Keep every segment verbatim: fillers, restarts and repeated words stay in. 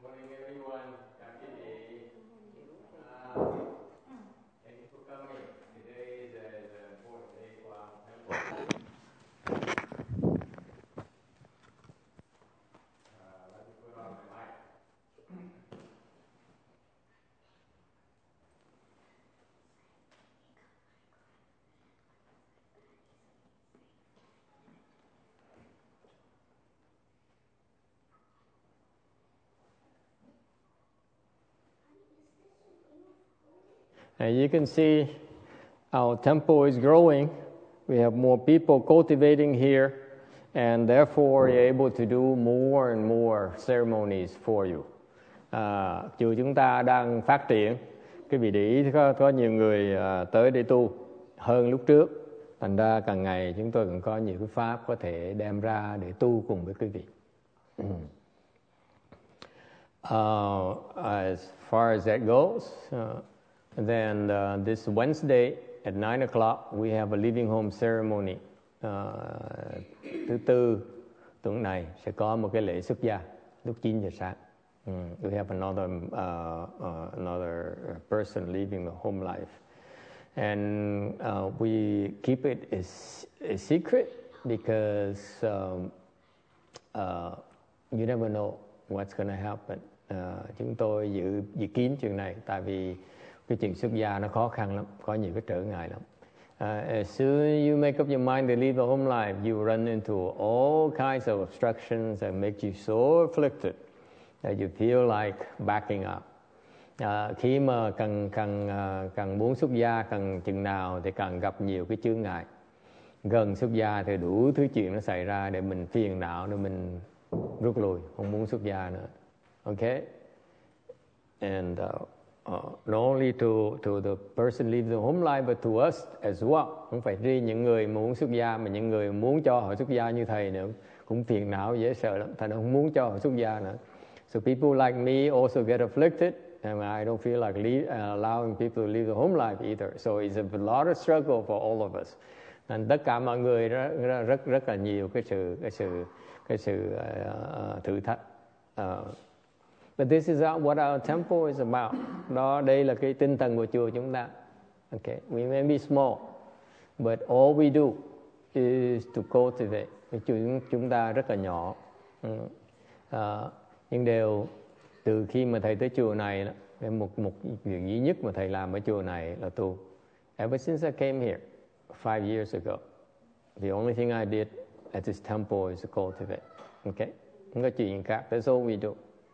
morning, everyone. Chào quý vị. Uh, thank you for coming. Today is the, the fourth day của Temple. Uh, let me put on my mic. And you can see our temple is growing. We have more people cultivating here, and therefore you're able to do more and more ceremonies for you. À, chùa chúng ta đang phát triển. Quý vị để ý có, có nhiều người à, tới để tu hơn lúc trước. Thành ra càng ngày chúng tôi cũng có nhiều cái pháp có thể đem ra để tu cùng với quý vị. Uh, as far as that goes, uh, then uh, this Wednesday at nine o'clock we have a living home ceremony. Uh, thứ tư tuần này sẽ có một cái lễ xuất gia lúc chín giờ sáng. Mm, we have another uh, uh, another person leaving the home life, and uh, we keep it as a secret because um, uh, you never know what's going to happen. Uh, chúng tôi giữ giữ kín chuyện này tại vì cái chuyện xuất gia nó khó khăn lắm, có nhiều cái trở ngại lắm. Uh, as soon as you make up your mind to leave the home life, you run into all kinds of obstructions that make you so afflicted that you feel like backing up. Uh, khi mà càng càng uh, càng muốn xuất gia, càng chừng nào thì càng gặp nhiều cái chướng ngại. Gần xuất gia thì đủ thứ chuyện nó xảy ra để mình phiền não, để mình rút lui, không muốn xuất gia nữa. Okay? And uh, Uh, not only to, to the person leaving the home life, but to us as well. Không phải riêng những người muốn xuất gia, mà những người muốn cho họ xuất gia như thầy nữa cũng phiền não dễ sợ lắm, thầy không muốn cho họ xuất gia nữa. So people like me also get afflicted, and I don't feel like leave, uh, allowing people to leave the home life either. So it's a lot of struggle for all of us. Nên tất cả mọi người rất rất rất là nhiều cái sự cái sự cái sự uh, thử thách. Uh, But this is what our temple is about. Đó, đây là cái tinh thần của chùa chúng ta. Okay, we may be small, but all we do is to cultivate. Chùa chúng ta rất là nhỏ. Uh, nhưng đều từ khi mà thầy tới chùa này, một một việc duy nhất mà thầy làm ở chùa này là tu. Ever since I came here five years ago, the only thing I did at this temple is to cultivate. Okay, không có chuyện khác. That's all we do.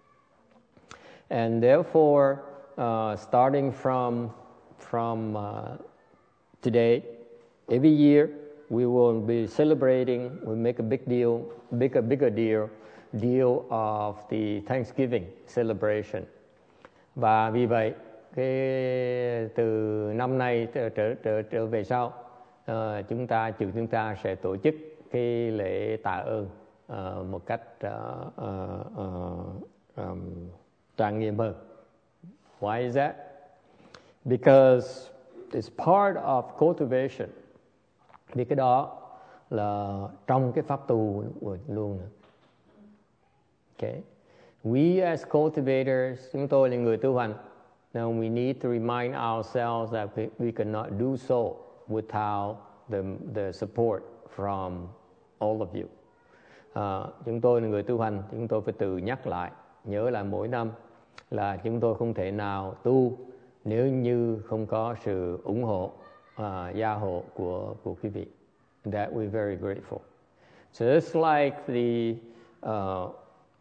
And therefore, uh, starting from from uh, today, every year we will be celebrating. We make a big deal, bigger bigger deal, deal of the Thanksgiving celebration. Và vì vậy, cái từ năm nay trở trở trở, trở về sau, uh, chúng ta chùa chúng ta sẽ tổ chức cái lễ tạ ơn uh, một cách uh, uh, uh, um, trang nghiêm hơn. Why is that? Because it's part of cultivation. Vì cái đó là trong cái pháp tu luôn. Okay. We as cultivators, chúng tôi là người tu hành. Now we need to remind ourselves that we, we cannot do so without the the support from all of you. Uh, chúng tôi là người tu hành, chúng tôi phải tự nhắc lại, nhớ là mỗi năm là chúng tôi không thể nào tu nếu như không có sự ủng hộ, uh, gia hộ của của quý vị. That we're very grateful. So it's like the uh,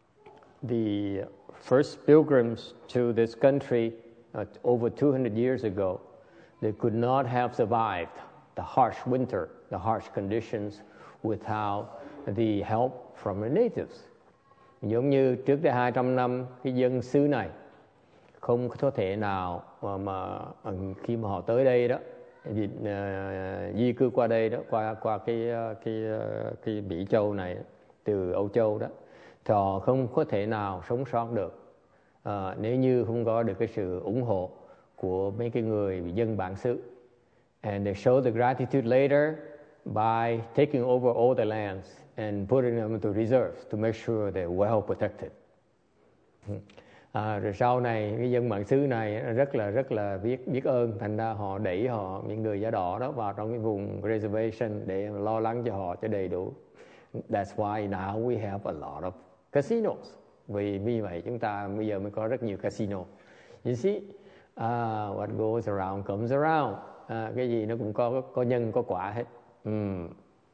the first pilgrims to this country uh, over two hundred years ago. They could not have survived the harsh winter, the harsh conditions without the help from the natives. Giống như trước đây hai trăm năm, cái dân xứ này không có thể nào mà, mà khi mà họ tới đây đó, di, uh, di cư qua đây đó, qua qua cái cái cái Mỹ Châu này từ Âu Châu đó, thì họ không có thể nào sống sót được uh, nếu như không có được cái sự ủng hộ của mấy cái người dân bản xứ. And they show the gratitude later by taking over all the lands and putting them into reserves to make sure they're well protected. À, rồi sau này cái dân bản xứ này rất là rất là biết biết ơn, thành ra họ đẩy họ những người da đỏ đó vào trong cái vùng reservation để lo lắng cho họ cho đầy đủ. That's why now we have a lot of casinos. Vì vì vậy chúng ta bây giờ mới có rất nhiều casino. You see, uh, what goes around comes around. Uh, cái gì nó cũng có có nhân có quả hết. Mm.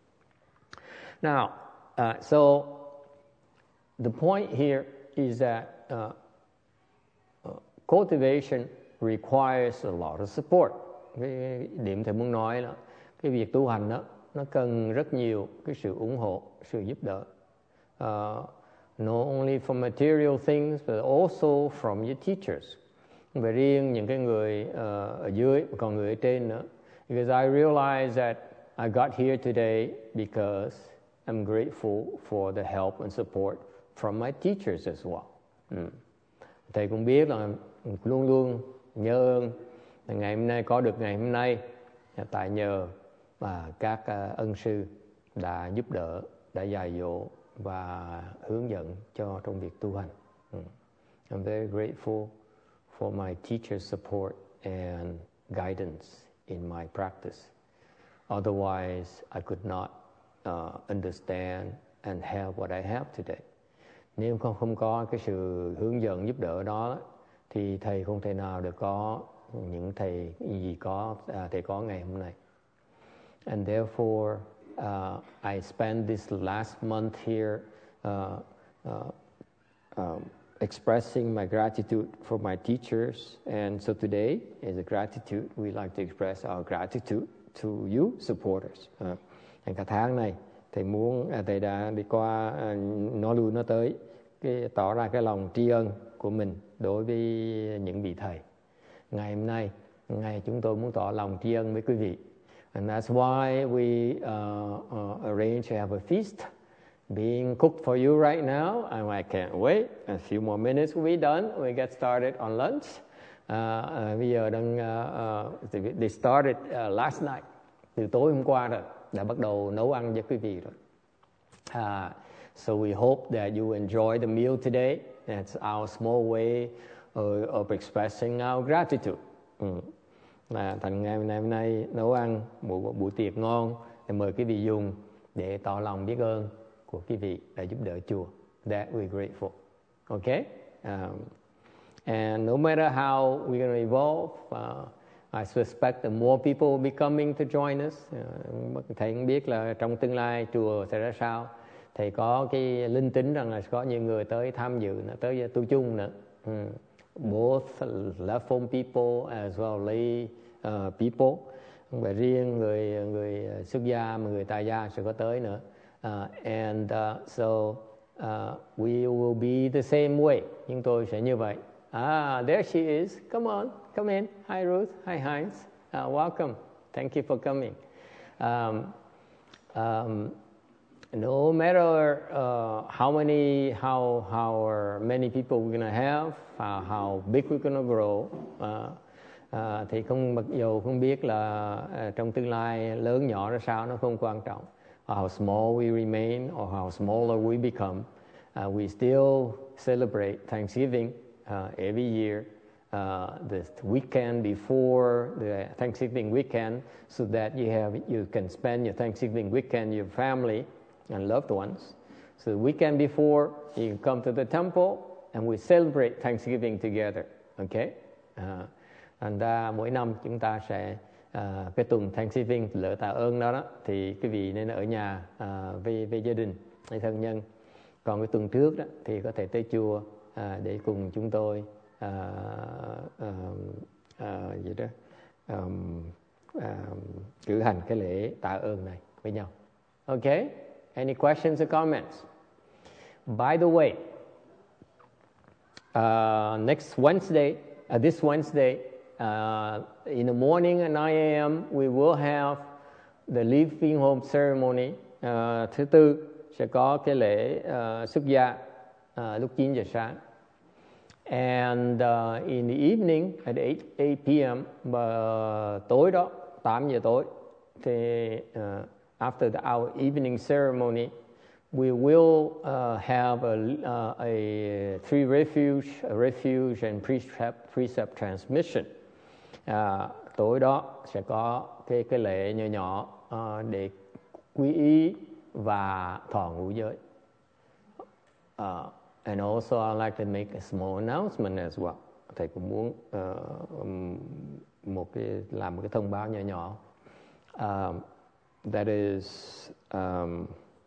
Now, uh, so the point here is that uh, uh, cultivation requires a lot of support. Cái điểm thầy muốn nói là cái việc tu hành đó nó cần rất nhiều cái sự ủng hộ, sự giúp đỡ. Uh, not only for material things but also from your teachers. Và riêng những cái người uh, ở dưới còn người ở trên nữa. Because I realize that I got here today because I'm grateful for the help and support from my teachers as well. Mm. Thầy cũng biết là luôn luôn nhớ ơn ngày hôm nay có được ngày hôm nay tại nhờ và các uh, ân sư đã giúp đỡ, đã dạy dỗ và hướng dẫn cho trong việc tu hành. Mm. I'm very grateful for my teacher's support and guidance in my practice. Otherwise, I could not uh, understand and have what I have today. Nếu không không có cái sự hướng dẫn giúp đỡ đó thì thầy không thể nào được có những thầy gì có à, thầy có ngày hôm nay. And therefore, uh, I spent this last month here uh, uh, um, expressing my gratitude for my teachers. And so today, as a gratitude, we like to express our gratitude to you supporters. Uh, cả tháng này, thầy muốn à, thầy đã đi qua à, nó lui nó tới cái tỏ ra cái lòng tri ân của mình đối với những vị thầy. Ngày hôm nay, ngày chúng tôi muốn tỏ lòng tri ân với quý vị. And that's why we uh, uh, arrange to have a feast being cooked for you right now. And I can't wait. A few more minutes will be done. We get started on lunch. Uh, uh, bây giờ đang uh, uh, they started uh, last night. Từ tối hôm qua rồi đã bắt đầu nấu ăn cho quý vị rồi. Uh, so we hope that you enjoy the meal today. That's our small way of, of expressing our gratitude. Mm. Là thành ngày hôm nay nấu ăn một buổi tiệc ngon để mời quý vị dùng để tỏ lòng biết ơn của quý vị đã giúp đỡ chùa. That we're grateful. Okay? Um, and no matter how we're going to evolve, uh, I suspect that more people will be coming to join us. Uh, thầy cũng biết là trong tương lai chùa sẽ ra sao. Thầy có cái linh tính rằng là có nhiều người tới tham dự, tới tu chung nữa. Mm. Both left home people as well lay uh, people. Và riêng người người xuất gia mà người tại gia sẽ có tới nữa. Uh, and uh, so uh, we will be the same way. Nhưng tôi sẽ như vậy. Ah, there she is. Come on, come in. Hi Ruth. Hi Heinz. Uh, welcome. Thank you for coming. Um, um, no matter uh, how many, how how many people we're gonna have, uh, how big we're gonna grow, uh, uh, thì không mặc dù không biết là uh, trong tương lai lớn nhỏ ra sao nó không quan trọng. How small we remain or how smaller we become, uh, we still celebrate Thanksgiving uh, every year, uh, the weekend before the Thanksgiving weekend, so that you have you can spend your Thanksgiving weekend with your family and loved ones. So the weekend before, you come to the temple and we celebrate Thanksgiving together. Okay? Uh, and uh, mỗi năm chúng ta sẽ uh, cái tuần Thanksgiving lễ tạ ơn đó, đó thì quý vị nên ở nhà uh, với, với gia đình, với thân nhân. Còn cái tuần trước đó thì có thể tới chùa uh, để cùng chúng tôi uh, uh, uh, gì đó um, uh, cử hành cái lễ tạ ơn này với nhau. Okay? Any questions or comments? By the way, uh, next Wednesday, uh, this Wednesday, uh, in the morning at nine a.m., we will have the leaving home ceremony. Uh, thứ tư sẽ có cái lễ uh, xuất gia uh, lúc chín giờ sáng. And uh, in the evening at eight p.m., uh, tối đó, tám giờ tối, thì uh, after the, our evening ceremony, we will uh, have a, uh, a three refuge, a refuge and precept, precept transmission. Uh, tối đó sẽ có cái cái lễ nhỏ nhỏ uh, để quy y và thọ ngũ giới. Uh, and also I'd like to make a small announcement as well. Thầy cũng muốn uh, một cái làm một cái thông báo nhỏ nhỏ. Um, that is, um,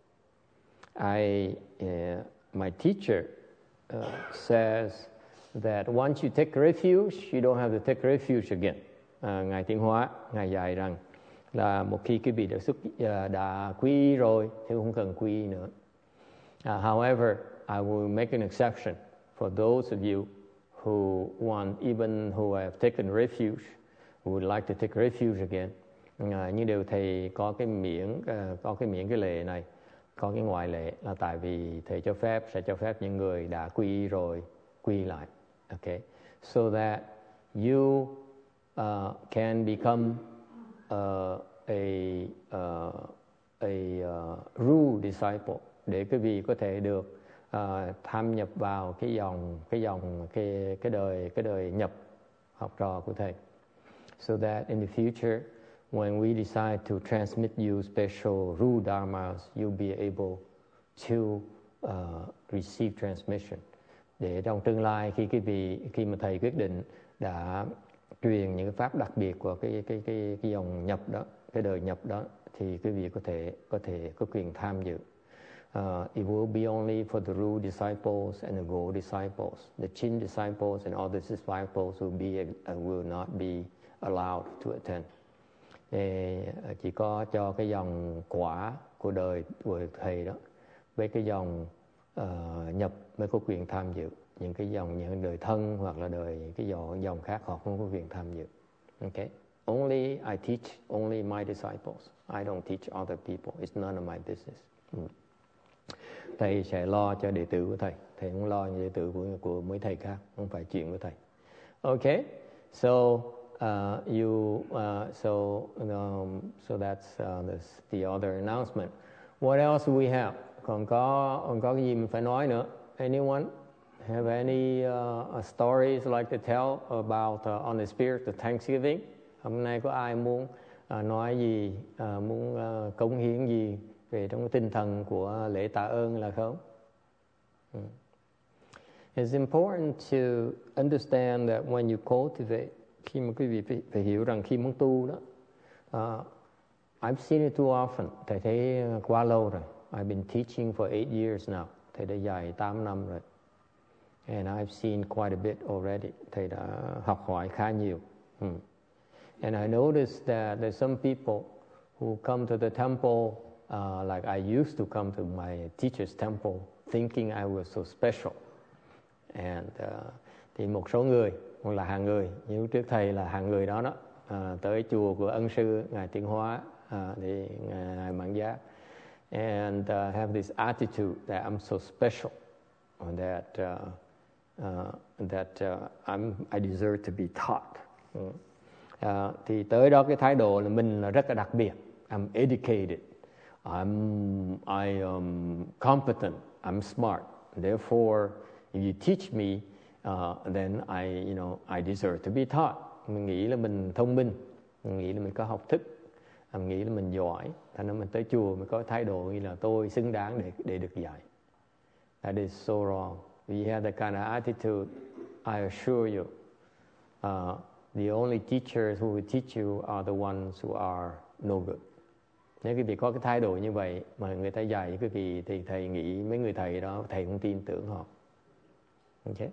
I uh, my teacher uh, says that once you take refuge, you don't have to take refuge again. Uh, Ngài Tiến Hóa, Ngài dạy rằng là một khi quý vị đã xuất uh, đã quy y rồi thì không cần quy y nữa. Uh, however, I will make an exception for those of you who want, even who have taken refuge, who would like to take refuge again. Uh, nhưng đều thầy có cái miễn, uh, có cái miễn cái lệ này, có cái ngoại lệ là tại vì thầy cho phép sẽ cho phép những người đã quy y rồi quy lại. Okay, so that you uh, can become uh, a uh, a uh, rule disciple, để quý vị có thể được uh, tham nhập vào cái dòng cái dòng cái cái đời cái đời nhập học trò của thầy. So that in the future, when we decide to transmit you special rule dharmas, you'll be able to uh, receive transmission. Để trong tương lai khi quý vị khi mà thầy quyết định đã truyền những cái pháp đặc biệt của cái cái cái cái dòng nhập đó, cái đời nhập đó, thì quý vị có thể có thể có quyền tham dự. Uh, it will be only for the Ru disciples and the Go disciples. The Chin disciples and other disciples will be uh, will not be allowed to attend. Thì chỉ có cho cái dòng quả của đời của thầy đó với cái dòng uh, nhập mới có quyền tham dự. Những cái dòng những đời thân hoặc là đời cái dòng dòng khác họ không có quyền tham dự. Okay. Only I teach only my disciples. I don't teach other people. It's none of my business. Mm. Thầy sẽ lo cho đệ tử của thầy. Thầy không lo như đệ tử của của mấy thầy khác, không phải chuyện của thầy. Okay. So Uh, you uh, so um, so that's uh, this, the other announcement. What else do we have? Còn có còn có cái gì mình phải nói nữa? Anyone have any uh, stories like to tell about uh, on the spirit of Thanksgiving? Hôm nay có ai muốn uh, nói gì, uh, muốn uh, cống hiến gì về trong cái tinh thần của lễ tạ ơn là không? Hmm. It's important to understand that when you cultivate, khi mà quý vị phải, phải hiểu rằng khi muốn tu đó, uh, I've seen it too often. Thầy thấy quá lâu rồi. I've been teaching for eight years now. Thầy đã dạy tám năm rồi. And I've seen quite a bit already. Thầy đã học hỏi khá nhiều. Hmm. And I noticed that there's some people who come to the temple uh, like I used to come to my teacher's temple thinking I was so special. And uh, thì một số người hoặc là hàng người, như trước thầy là hàng người đó đó, à, tới chùa của ân sư Ngài Tiến Hóa, à, thì Ngài Mạng Giác, and uh, have this attitude that I'm so special, that uh, uh, that uh, I'm I deserve to be taught. Ừ. À, thì tới đó cái thái độ là mình là rất là đặc biệt. I'm educated, I'm I am competent, I'm smart. Therefore, if you teach me, Uh, then I, you know, I deserve to be taught. Mình nghĩ là mình thông minh, mình nghĩ là mình có học thức, mình nghĩ là mình giỏi. Thành ra mình tới chùa mình có thái độ như là tôi xứng đáng để để được dạy. That is so wrong. If you have that kind of attitude, I assure you, uh, the only teachers who will teach you are the ones who are no good. Nếu quý vị có cái thái độ như vậy mà người ta dạy quý vị thì thầy nghĩ mấy người thầy đó thầy không tin tưởng họ. Okay?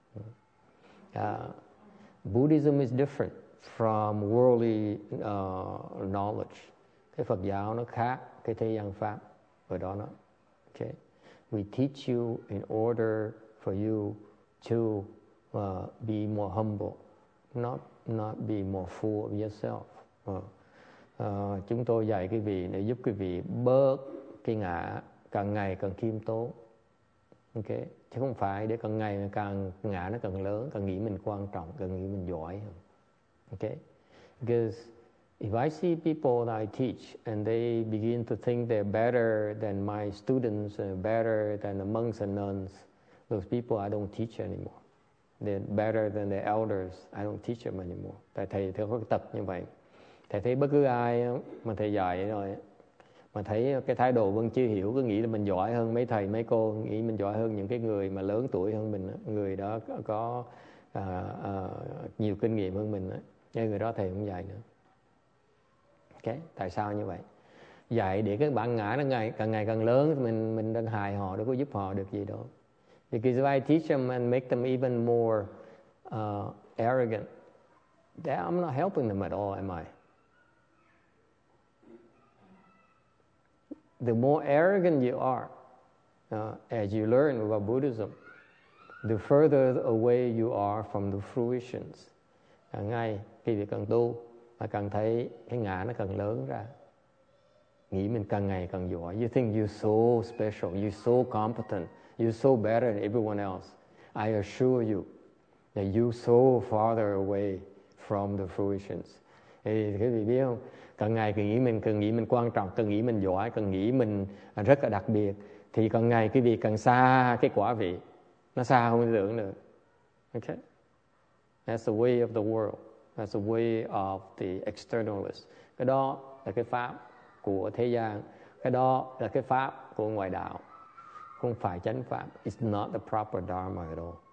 Uh, Buddhism is different from worldly uh, knowledge. Cái Phật giáo nó khác cái thế gian pháp ở đó nó. Okay, we teach you in order for you to uh, be more humble, not not be more full of yourself. Uh, uh, chúng tôi dạy quý vị để giúp quý vị bớt cái ngã, càng ngày càng khiêm tốn. Okay, chứ không phải để càng ngày càng ngã nó càng lớn, càng nghĩ mình quan trọng, càng nghĩ mình giỏi. Okay, because If I see people that I teach and they begin to think they're better than my students, and better than the monks and nuns, those people I don't teach anymore. They're better than the elders, I don't teach them anymore. Tại thầy theo có cái tật như vậy. Thầy thấy bất cứ ai mà thầy dạy rồi, mà thấy cái thái độ vẫn chưa hiểu, cứ nghĩ là mình giỏi hơn mấy thầy mấy cô, nghĩ mình giỏi hơn những cái người mà lớn tuổi hơn mình, người đó có à, à, nhiều kinh nghiệm hơn mình, nhưng người đó thầy không dạy nữa. Okay. Tại sao như vậy? Dạy để các bạn ngã nó ngày càng ngày càng lớn, mình mình đang hại họ, đâu có giúp họ được gì đâu. Because if I teach them and make them even more uh, arrogant, that I'm not helping them at all, am I? The more arrogant you are, uh, as you learn about Buddhism, the further away you are from the fruitions. Càng ngày khi việc càng tu, mà càng thấy cái ngã nó càng lớn ra, nghĩ mình càng ngày càng giỏi. You think you're so special, you're so competent, you're so better than everyone else. I assure you that you're so farther away from the fruitions. Thì quý vị biết không? Càng ngày càng nghĩ mình, càng nghĩ mình quan trọng, càng nghĩ mình giỏi, càng nghĩ mình rất là đặc biệt, thì càng ngày cái việc càng xa cái quả vị, nó xa không tưởng được. Okay? That's the way of the world. That's the way of the externalists. Cái đó là cái pháp của thế gian. Cái đó là cái pháp của ngoại đạo. Không phải chánh pháp. It's not the proper dharma at all.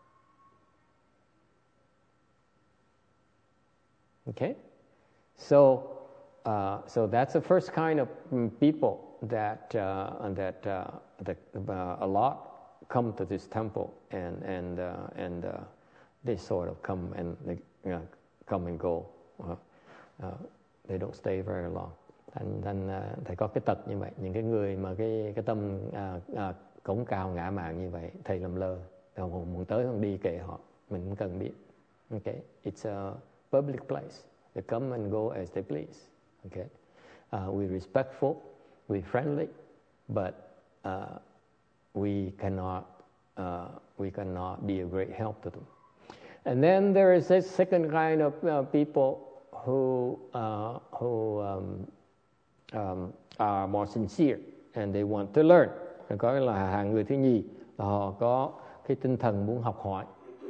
Okay? So, uh, so that's the first kind of people that uh, that uh, that uh, a lot come to this temple, and and uh, and uh, they sort of come and they you know, come and go. Uh, uh, they don't stay very long. Thành thành uh, thầy có cái tật như vậy. Những cái người mà cái cái tâm uh, uh, cổng cao ngã mạn như vậy, thầy làm lơ, không muốn tới không đi kệ họ, mình không cần biết. Okay, it's a public place. They come and go as they please. Okay, uh, we're respectful, we're friendly, but uh, we cannot uh, we cannot be a great help to them. And then there is this second kind of uh, people who uh, who um, um, are more sincere and they want to learn. Có là hạng người thứ nhì là họ có cái tinh thần muốn học hỏi.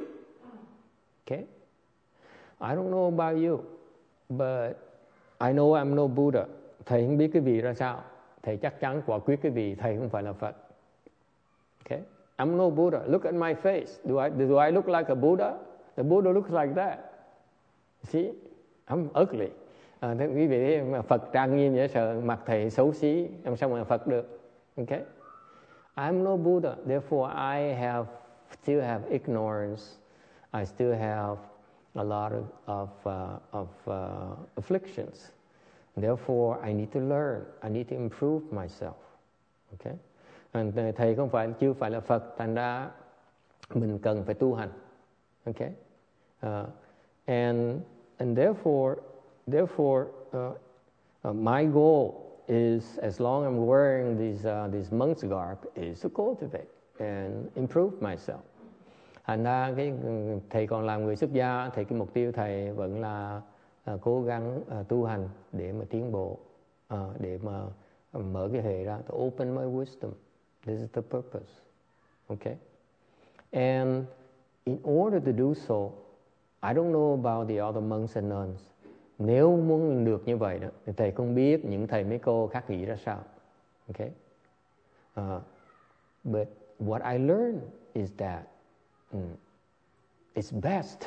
Okay, I don't know about you, but I know I'm no Buddha. Thầy không biết cái vị ra sao. Thầy chắc chắn quả quyết cái vị thầy không phải là Phật. Okay, I'm no Buddha. Look at my face. Do I do I look like a Buddha? The Buddha looks like that. See, I'm ugly. À, thế quý vị mà Phật trang nghiêm dễ sợ, mặt thầy xấu xí, làm sao mà Phật được? Okay, I'm no Buddha. Therefore, I have still have ignorance. I still have a lot of of, uh, of uh, afflictions. Therefore, I need to learn. I need to improve myself. Okay, and thầy không phải chưa phải là Phật, thành ra mình cần phải tu hành. Okay, uh, and and therefore, therefore, uh, uh, my goal is, as long as I'm wearing these uh, these monk's garb, is to cultivate and improve myself. Thành ra cái thầy còn làm người xuất gia, thì cái mục tiêu thầy vẫn là uh, cố gắng uh, tu hành để mà tiến bộ, uh, để mà mở cái hệ ra, to open my wisdom. This is the purpose. Okay, and in order to do so, I don't know about the other monks and nuns. Nếu muốn được như vậy đó, thì thầy không biết những thầy mấy cô khác nghĩ ra sao. Okay, uh, but what I learned is that mm, it's best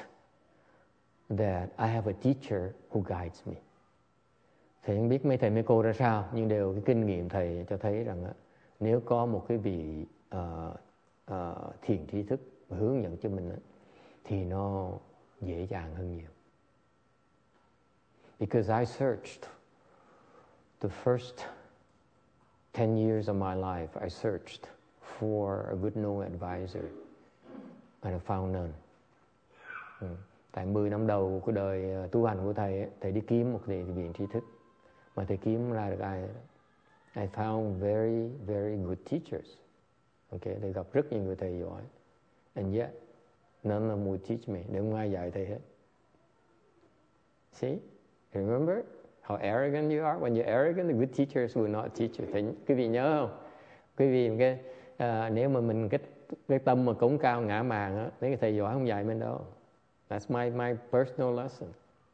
that I have a teacher who guides me. Thầy không biết mấy thầy mấy cô ra sao, nhưng đều cái kinh nghiệm thầy cho thấy rằng uh, nếu có một cái vị uh, uh, thiền tri thức hướng dẫn cho mình, thì nó dễ dàng hơn nhiều. Because I searched the first ten years of my life, I searched for a good no advisor, and I found none. Ừ. Tại mười năm đầu của đời tu hành của thầy, thầy đi kiếm một vị viện tri thức, mà thầy kiếm ra được ai? I found very, very good teachers. Okay, thầy gặp rất nhiều người thầy giỏi, and yet none of them would teach me. Để không ai dạy thầy hết. See, remember, how arrogant you are. When you're arrogant, the good teachers will not teach you. Thì quý vị nhớ không? Quý vị cái uh, nếu mà mình cái cái tâm mà cống cao ngã màng á, mấy cái thầy giỏi không dạy mình đâu. That's my my personal lesson.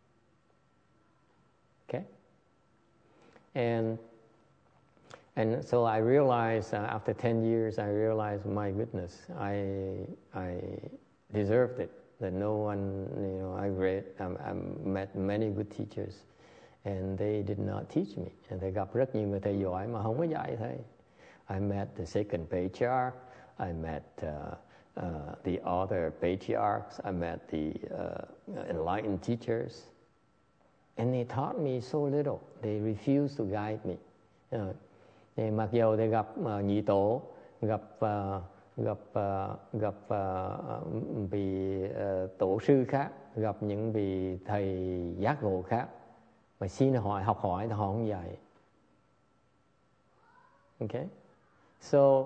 Okay. And and so I realized uh, after ten years, I realized, my goodness, I I deserved it. That no one, you know, I read, um, I met many good teachers, and they did not teach me. And they gặp rất nhiều người thầy giỏi mà không có dạy thầy. I met the second patriarch. I met uh, uh, the other patriarchs. I met the uh, enlightened teachers, and they taught me so little. They refused to guide me. Uh, thì mặc dù they gặp uh, nhị tổ, gặp uh, gặp uh, gặp uh, vị uh, tổ sư khác, gặp những vị thầy giác ngộ khác, mà xin hỏi học hỏi thì họ không dạy. Okay, so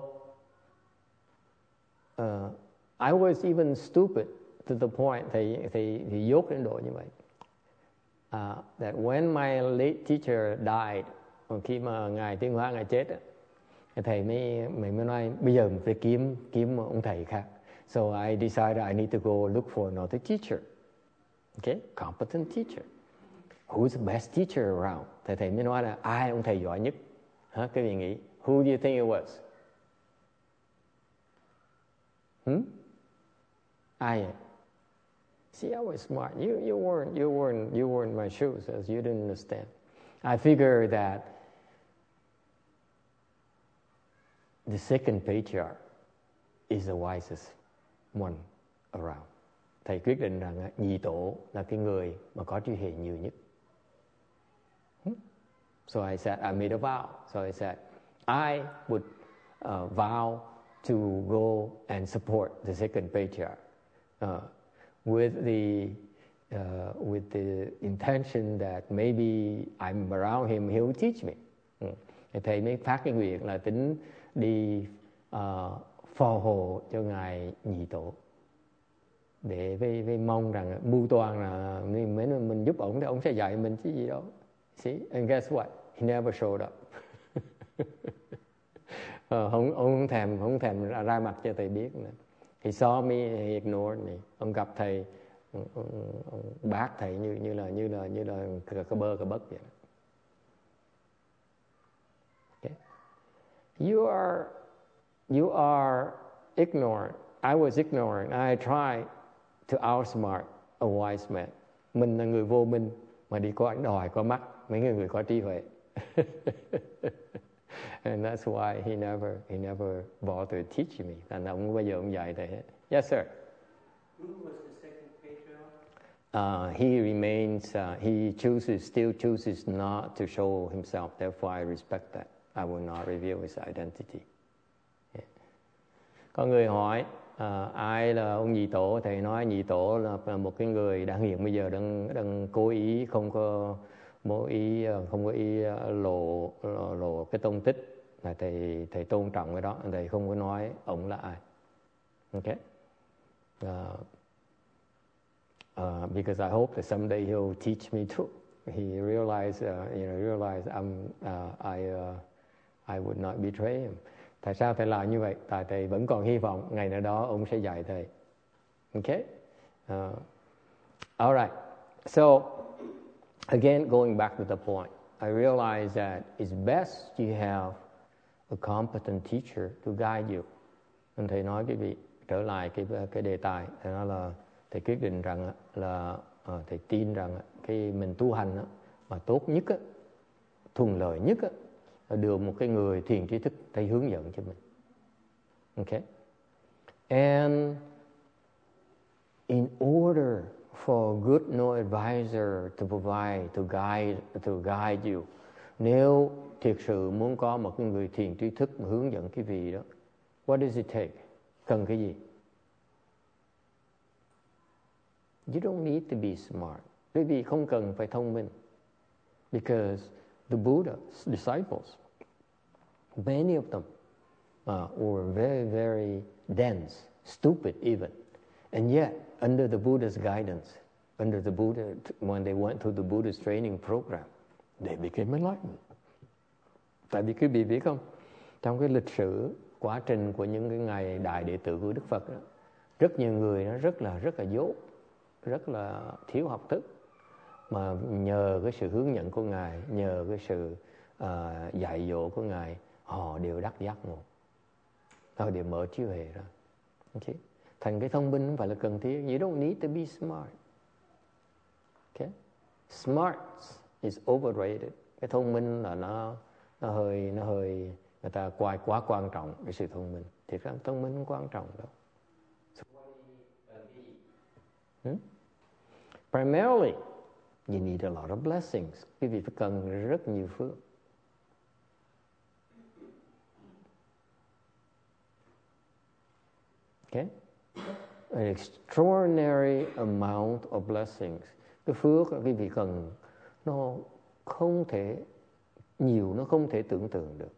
uh, I was even stupid to the point thì thì thì dốt đến độ như vậy. Uh, that when my late teacher died, khi mà ngài Tiến Hóa ngài chết, thầy mới mình mới nói bây giờ mình phải kiếm kiếm một ông thầy khác. So I decided I need to go look for another teacher. Okay, competent teacher. Who's the best teacher around? Thầy thầy mới nói là ai ông thầy giỏi nhất? Hả? Các vị nghĩ? Who do you think it was? Hmm? Ai? See, I was smart. You you weren't you weren't you weren't my shoes, as you didn't understand. I figured that the second patriarch is the wisest one around. Thầy quyết định rằng nhị tổ là cái người mà có trí huệ nhiều nhất. Hmm? So I said, I made a vow. So I said, I would uh, vow to go and support the second patriarch uh, with the uh, with the intention that maybe I'm around him, he will teach me. Hmm. Thầy mới phát cái nguyện là tính đi uh, phò hộ cho ngài nhị tổ, để với, với mong rằng mưu toan là mình, mình giúp ổng thì ổng sẽ dạy mình chứ gì đâu. See, and guess what? He never showed up. uh, ông ông thèm không thèm ra, ra mặt cho thầy biết nữa. He saw me, he ignored me. Ông gặp thầy, ông, ông, ông bác thầy như như là như là như là cà, cà bơ cà bất vậy. Okay. You are you are ignorant. I was ignorant. I tried to outsmart a wise man. Mình là người vô minh mà đi có đòi có mắt mấy người có trí huệ. And that's why he never he never bothered teaching me. Thành ông không bao giờ ông dạy thầy hết. Yes, sir. Who was the second patriarch? Uh, he remains. Uh, he chooses, still chooses not to show himself. Therefore, I respect that. I will not reveal his identity. Yeah. Có người hỏi uh, ai là ông nhị tổ? Thầy nói nhị tổ là một cái người đang hiện bây giờ đang đang cố ý không có mỗi ý không có ý lộ lộ, lộ cái tông tích, là thầy thầy tôn trọng cái đó, thầy không có nói ông là ai. Okay. Uh, uh, because I hope that someday he'll teach me too. He realized, uh, you know, realized I'm, uh, I, uh, I would not betray him. Tại sao thầy làm như vậy? Tại thầy vẫn còn hy vọng ngày nào đó ông sẽ dạy thầy. Okay. Uh, all right. So again, going back to the point, I realize that it's best you have a competent teacher to guide you. Nên thầy nói quý vị trở lại cái cái đề tài, thầy nói là thầy quyết định rằng là uh, thầy tin rằng cái mình tu hành đó, mà tốt nhất, thuận lợi nhất là được một cái người thiền trí thức thầy hướng dẫn cho mình. Okay. And in order for a good no advisor to provide, to guide, to guide you, nếu thiệt sự muốn có một cái người thiền trí thức mà hướng dẫn cái vị đó, what does it take? Cần cái gì? You don't need to be smart. Quý vị không cần phải thông minh. Because the Buddha's disciples, many of them uh, were very, very dense, stupid even. And yet, under the Buddha's guidance, under the Buddha, when they went through the Buddha's training program, they became enlightened. Tại vì quý vị biết không, trong cái lịch sử quá trình của những cái ngày đại đệ tử của Đức Phật đó, rất nhiều người nó rất là rất là dốt, rất là thiếu học thức, mà nhờ cái sự hướng dẫn của Ngài, nhờ cái sự uh, dạy dỗ của Ngài, họ đều đắc giác ngộ, họ đều mở trí huệ ra. Okay. Thành cái thông minh không phải là cần thiết. You don't need to be smart. Okay. Smart is overrated. Cái thông minh là nó nó hơi nó hơi người ta quá quá quan trọng cái sự thông minh. Thiệt ra thông minh không quan trọng đâu. Hmm? Primarily, you need a lot of blessings. Quý vị phải cần rất nhiều phước. Okay? An extraordinary amount of blessings. Cái phước quý vị cần nó không thể nhiều, nó không thể tưởng tượng được.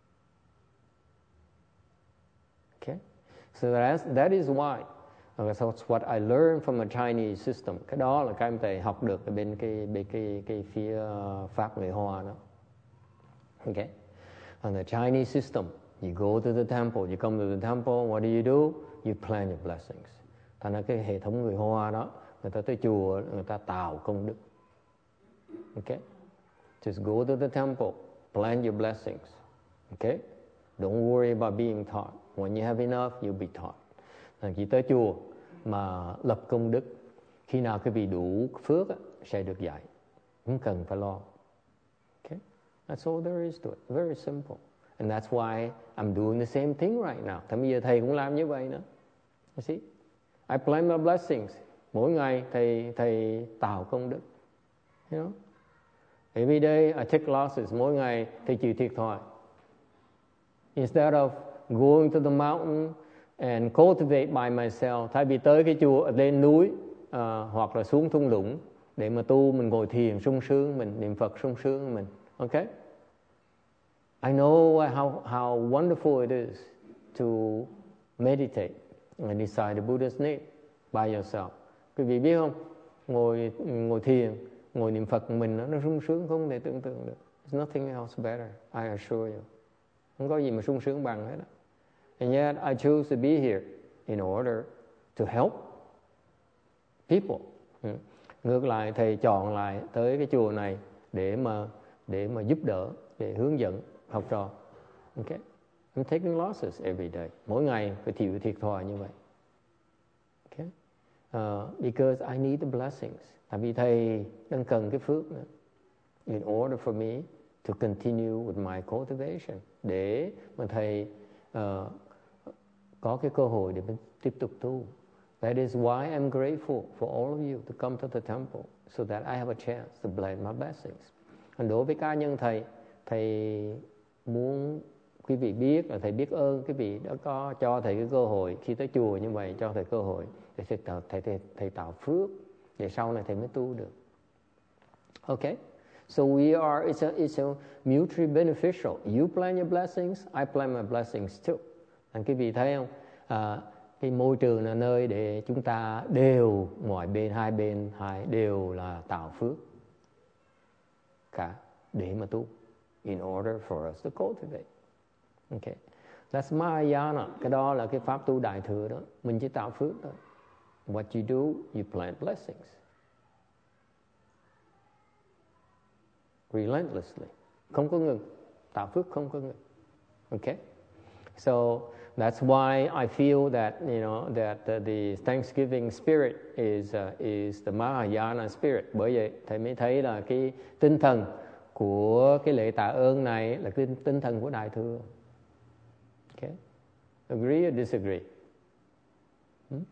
Okay? So that's, that is why that's what I learned from a Chinese system. Cái đó là cái em thầy học được ở bên cái bên cái cái phía uh, Pháp người Hoa đó. Okay? On the Chinese system, you go to the temple, you come to the temple, what do you do? You plan your blessings. Thành ra cái hệ thống người Hoa đó, người ta tới chùa, người ta tạo công đức. Okay? Just go to the temple, plan your blessings. Okay? Don't worry about being taught. When you have enough, you'll be taught. Chỉ tới chùa mà lập công đức, khi nào cái vị đủ phước á, sẽ được dạy. Không cần phải lo. Okay? That's all there is to it. Very simple. And that's why I'm doing the same thing right now. Thì bây giờ thầy cũng làm như vậy nữa. You see? I plan my blessings. Mỗi ngày thầy thầy tạo công đức. You know? Every day I take losses. Mỗi ngày thầy chịu thiệt thòi. Instead of going to the mountain and cultivate by myself, thay vì tới cái chùa lên núi uh, hoặc là xuống thung lũng để mà tu, mình ngồi thiền sung sướng, mình niệm Phật sung sướng mình. Okay? I know how how wonderful it is to meditate and recite the Buddha's name by yourself. Quý vị biết không? Ngồi ngồi thiền, ngồi niệm Phật mình nó sung sướng không thể tưởng tượng được. There's nothing else better, I assure you. Không có gì mà sung sướng bằng hết đó. And yet I chose to be here in order to help people. Hmm. Ngược lại thầy chọn lại tới cái chùa này để mà để mà giúp đỡ, để hướng dẫn học trò. Okay. I'm taking losses every day. Mỗi ngày phải chịu thiệt thòi như vậy. Okay. Uh, because I need the blessings. Tại vì thầy đang cần cái phước nữa. In order for me to continue with my cultivation. Để mà thầy uh, có cái cơ hội để mình tiếp tục tu. That is why I'm grateful for all of you to come to the temple so that I have a chance to bless my blessings. And đối với cá nhân thầy, thầy muốn quý vị biết là thầy biết ơn quý vị đã có cho thầy cái cơ hội khi tới chùa như vậy, cho thầy cơ hội để thầy tạo, thầy, thầy, thầy tạo phước để sau này thầy mới tu được. Okay? So we are, it's a, it's a mutually beneficial. You plan your blessings, I plan my blessings too. Anh quý vị thấy không? À, cái môi trường là nơi để chúng ta đều, mọi bên, hai bên, hai đều là tạo phước cả để mà tu. In order for us to cultivate. Okay. That's Mahayana. Cái đó là cái pháp tu đại thừa đó. Mình chỉ tạo phước thôi. What you do, you plant blessings. Relentlessly. Không có ngừng. Tạo phước không có ngừng. Okay. So that's why I feel that, you know, that uh, the Thanksgiving spirit is uh, is the Mahayana spirit. Bởi vậy thầy mới thấy là cái tinh thần của cái lễ tạ ơn này là cái tinh thần của đại thừa. Okay. Agree or disagree? Hmm?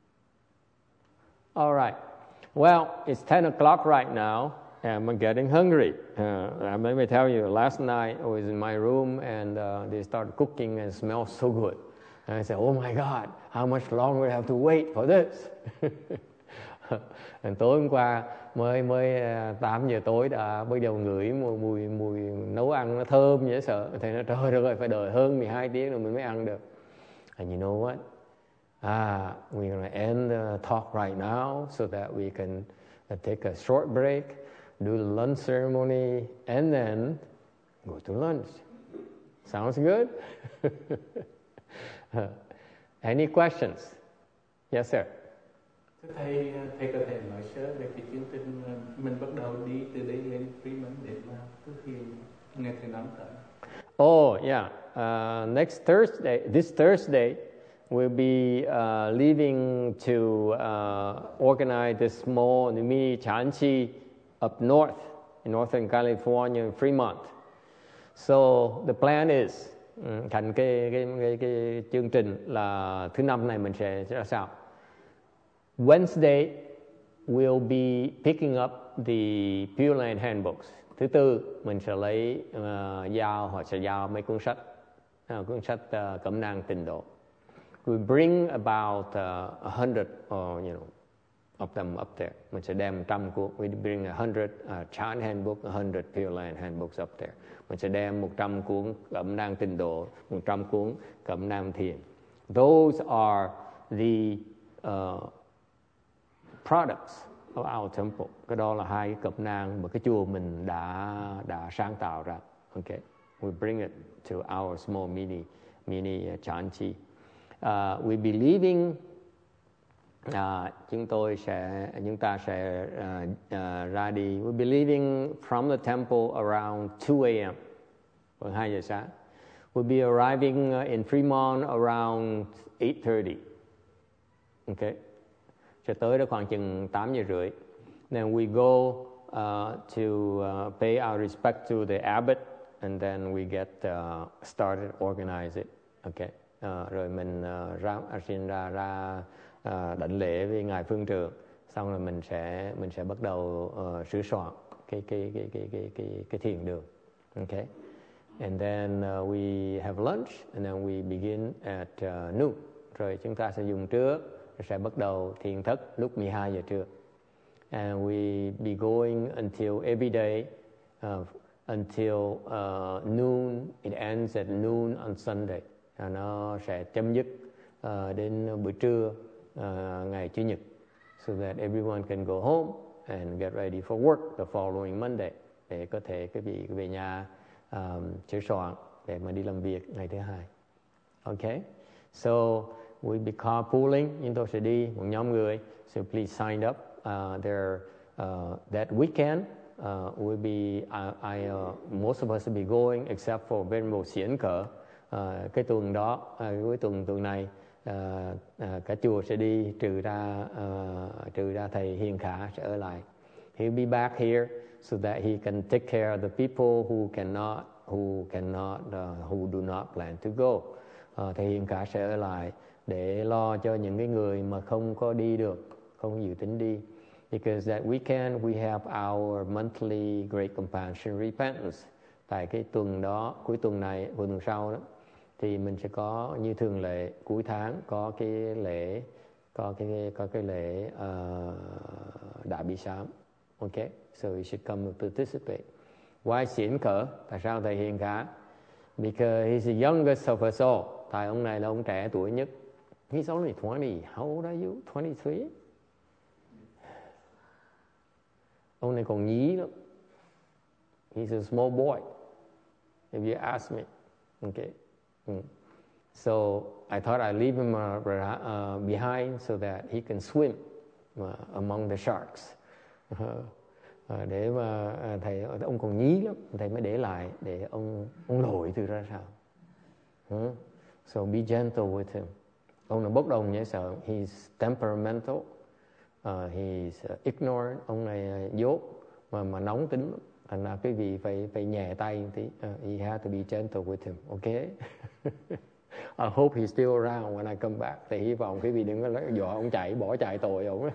All right. Well, it's ten o'clock right now, and I'm getting hungry. Uh, let me tell you, last night I was in my room, and uh, they started cooking and it smelled so good. And I said, oh my God, how much longer do I have to wait for this? Tối hôm qua mới mới tám giờ tối đã bắt đầu ngửi mùi mùi mùi nấu ăn nó thơm dễ sợ. Thầy nói trời đất ơi, phải đợi hơn mười hai tiếng rồi mình mới ăn được. And you know what? Ah, we're going to end the talk right now so that we can take a short break. do the lunch ceremony, and then go to lunch. Sounds good? Any questions? Yes, sir. Thầy, thầy có thể nói sơ về cái chương trình mình bắt đầu đi từ đây lên Fremont để mà thực hiện ngày thứ năm tới. Oh, yeah. Uh, next Thursday, this Thursday, we'll be uh, leaving to uh, organize the small mini Chanchi up north, in Northern California, in Fremont. So the plan is, thành cái, cái, cái, cái chương trình là thứ năm này mình sẽ ra sao? Wednesday, we'll be picking up the Pure Land handbooks. Thứ tư, mình sẽ lấy uh, giao hoặc sẽ giao mấy cuốn sách, uh, cuốn sách uh, cẩm nang tịnh độ. We bring about uh, a hundred, or you know, of them up there. Mình sẽ đem một trăm cuốn. We bring a hundred uh, Chan handbook, a hundred Pure Land handbooks up there. Mình sẽ đem một trăm cuốn cẩm nang tịnh độ, một trăm cuốn cẩm nang thiền. Those are the uh, products of our temple. Cái đó là hai cái cẩm nang mà cái chùa mình đã đã sáng tạo ra. Okay, we bring it to our small mini mini uh, Chanchi. Uh, we'll be leaving. Uh, chúng tôi sẽ chúng ta sẽ uh, uh, ra đi. We'll be leaving from the temple around two a.m. khoảng hai giờ sáng. We'll be arriving uh, in Fremont around eight thirty. Okay. Sẽ tới đó khoảng chừng tám giờ rưỡi. Then we go uh, to uh, pay our respect to the abbot, and then we get uh, started, organize it. Okay. Uh, rồi mình uh, ra xin ra ra uh, đảnh lễ với ngài phương trưởng, xong rồi mình sẽ mình sẽ bắt đầu uh, sửa soạn cái cái cái cái cái cái cái thiền đường. Okay. And then uh, we have lunch, and then we begin at uh, noon. Rồi chúng ta sẽ dùng trưa, sẽ bắt đầu thiền thất lúc mười hai giờ trưa. And we be going until every day uh, until uh, noon. It ends at noon on Sunday. Uh, nó sẽ chấm dứt uh, đến buổi trưa uh, ngày Chủ nhật, so that everyone can go home and get ready for work the following Monday, để có thể quý vị về nhà um, sửa soạn để mà đi làm việc ngày thứ hai. Okay, so we'll be carpooling. Chúng tôi sẽ đi một nhóm người. So please sign up. Uh, there uh, that weekend uh, we'll be. Uh, I uh, most of us will be going, except for Venerable Xiển Cỡ. Uh, cái tuần đó, uh, cuối tuần tuần này, uh, uh, cả chùa sẽ đi, trừ ra uh, trừ ra thầy Hiền Khả sẽ ở lại. He'll be back here so that he can take care of the people who cannot, who cannot, uh, who do not plan to go. Uh, thầy Hiền Khả sẽ ở lại để lo cho những cái người mà không có đi được, không dự tính đi. Because that weekend we have our monthly Great Compassion Repentance. Tại cái tuần đó, cuối tuần này, cuối tuần sau đó, thì mình sẽ có như thường lệ cuối tháng có cái lễ, có cái có cái lễ uh, Đại Bi Sám. Okay, so you should come and participate. Why Xiển Cỡ? Tại sao thầy Hiền Khả? Because he's the youngest of us all. Tại ông này là ông trẻ tuổi nhất. He's only twenty. How old are you? twenty-three? Ông này còn nhí lắm. He's a small boy, if you ask me. Okay. Mm. So I thought I'd leave him uh, uh, behind so that he can swim uh, among the sharks. Uh, uh, để mà uh, thầy ông còn nhí lắm, thầy mới để lại để ông ông lội từ ra sao. Uh, so be gentle with him. Ông là bốc đồng dễ sợ. He's temperamental. Uh, he's uh, ignorant. Ông này uh, dốt mà mà nóng tính. Thành ra quý vị phải phải nhẹ tay một tí. Uh, you have to be gentle with him. Okay. I hope he's still around when I come back. Thì hy vọng quý vị đừng có dọa ông chạy, bỏ chạy tội ông.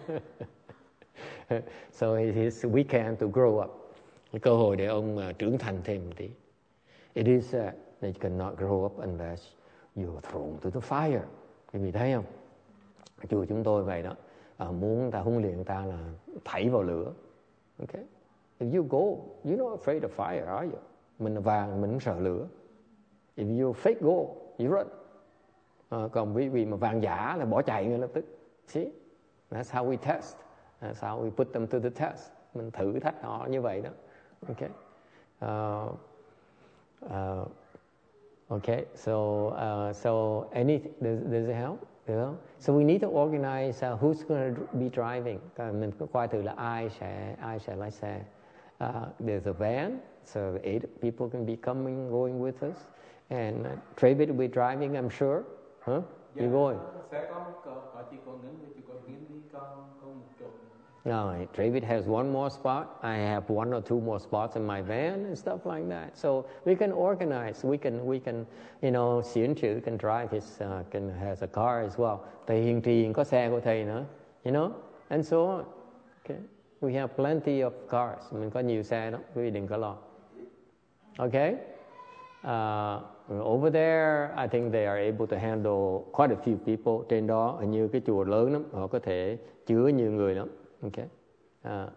So it's his weekend to grow up. Cái cơ hội để ông uh, trưởng thành thêm một tí. It is sad that you cannot grow up unless you're thrown to the fire. Quý vị thấy không? Chùa chúng tôi vậy đó. À, muốn người ta huấn luyện người ta là thảy vào lửa. Okay. If you go, you're not afraid of fire, are you? Mình là vàng, mình không sợ lửa. If you fake go, you run. À, còn quý vị mà vàng giả là bỏ chạy ngay lập tức. See? That's how we test. That's how we put them to the test. mình thử thách họ như vậy đó. Okay. Uh, uh, okay. So uh, so any does, does it help? You know? So we need to organize uh, who's going to be driving. Mình có coi thử là ai sẽ ai sẽ lái xe. Uh, there's a van, so eight people can be coming, going with us. And uh, Travis will be driving, I'm sure. Huh? Dạ, You going? Sẽ có có, có chị con Ngân với chị con Hiến đi con con một chỗ. No, Travis has one more spot. I have one or two more spots in my van and stuff like that. So we can organize. We can, we can, you know, Xiển Chữ can drive his, uh, can has a car as well. Thầy Hiền Trì có xe của thầy nữa, you know, and so on. Okay, we have plenty of cars. Mình có nhiều xe đó, quý vị đừng có lo. Okay, uh, over there, I think they are able to handle quite a few people. Trên đó, hình như cái chùa lớn lắm, họ có thể chứa nhiều người lắm. Okay. Uh,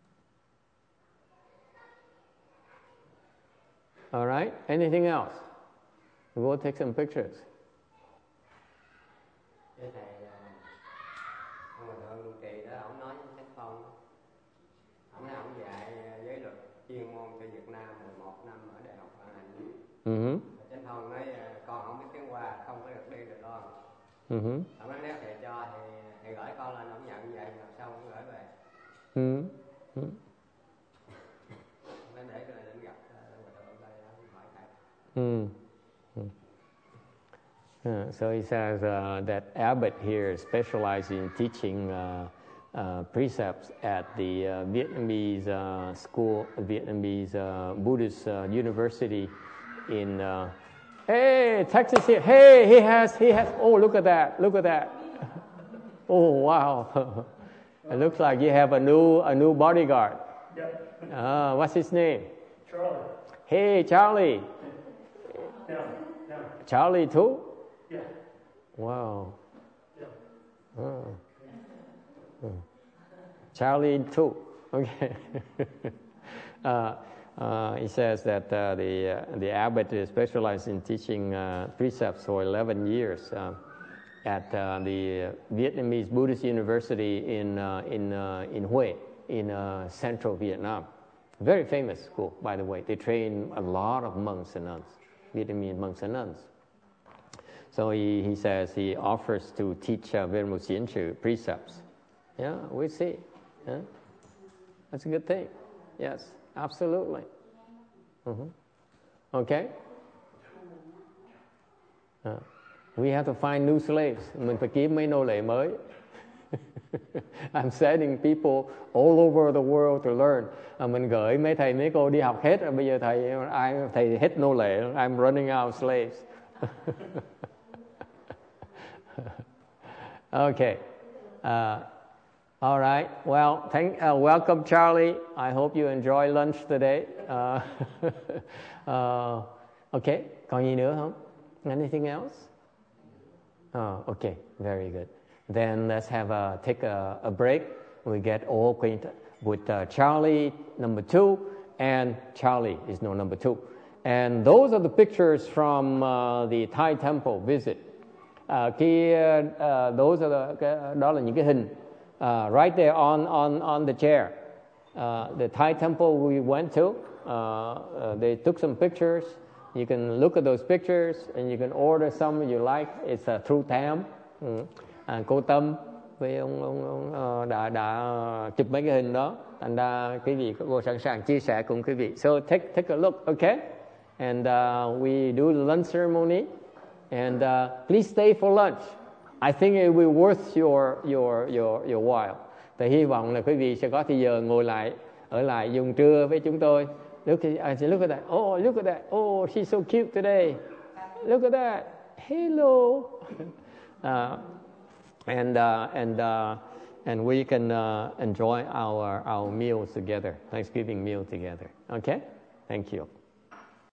all right. Anything else? We'll go take some pictures. Thầy, ông Hòa Thượng Luân Trì đó, ông nói với Sách Phong, ông nói ông dạy giới luật chuyên môn cho Việt Nam mười một năm ở Đại học An Hành. Mm-hmm. Sách Phong nói con không biết tiếng Hoa, không có được đi được con. Mm-hmm. Ông nói nếu thầy cho thì thầy gửi con lên, ông nhận vậy rồi sau ông gửi về. Mm-hmm. Nên để cho định gặp Hòa Thượng đây hỏi thầy. Mm. Uh, so he says uh, that Abbot here specializes in teaching uh, uh, precepts at the uh, Vietnamese uh, school, Vietnamese uh, Buddhist uh, university in. Uh, hey, Texas here. Hey, he has, he has. Oh, look at that! Look at that! Oh, wow! It looks like you have a new a new bodyguard. Yep. Uh, what's his name? Charlie. Hey, Charlie. Yeah. Yeah. Charlie too? Yeah. Wow. Yeah. Oh. Oh. Charlie too. Okay. uh, uh, he says that uh, the uh, the abbot is specialized in teaching uh, precepts for eleven years uh, at uh, the Vietnamese Buddhist University in uh, in uh, in Hue in uh, central Vietnam. Very famous school, by the way. They train a lot of monks and nuns, Vietnamese monks and nuns. So he, he says he offers to teach uh, Venerable Xiển Chữ precepts. Yeah, we see. Yeah? That's a good thing. Yes, absolutely. Mm-hmm. Okay. Uh, we have to find new slaves. Mình phải kiếm mấy nô lệ mới. I'm sending people all over the world to learn. Uh, mình gửi mấy thầy mấy cô đi học hết rồi. Bây giờ thầy ai thầy hết nô lệ. I'm running out of slaves. Okay. Uh, all right. Well, thank, uh, welcome, Charlie. I hope you enjoy lunch today. Uh, uh, okay. Còn gì nữa không? Anything else? Oh, okay. Very good. Then let's have a take a, a break. We get all acquainted with uh, Charlie number two, and Charlie is no number two. And those are the pictures from uh, the Thai temple visit. Uh, khi, uh, those are the, cái, đó là những cái hình uh, right there on on on the chair. Uh, the Thai temple we went to, uh, uh, they took some pictures. You can look at those pictures and you can order some you like. It's uh, through Tam. Ừ. À, cô Tâm với ông, ông, ông uh, đã đã chụp mấy cái hình đó. Thành ra quý vị cô sẵn sàng chia sẻ cùng quý vị. So take take a look, okay? And uh, we do the lunch ceremony. And uh, please stay for lunch. I think it will be worth your your your your while. Thì hy vọng là quý vị sẽ có thời giờ ngồi lại ở lại dùng trưa với chúng tôi. Look at, I look at that. Oh, look at that. Oh, she's so cute today. Look at that. Hello. uh, and uh, and uh, and we can uh, enjoy our our meals together. Thanksgiving meal together. Okay. Thank you.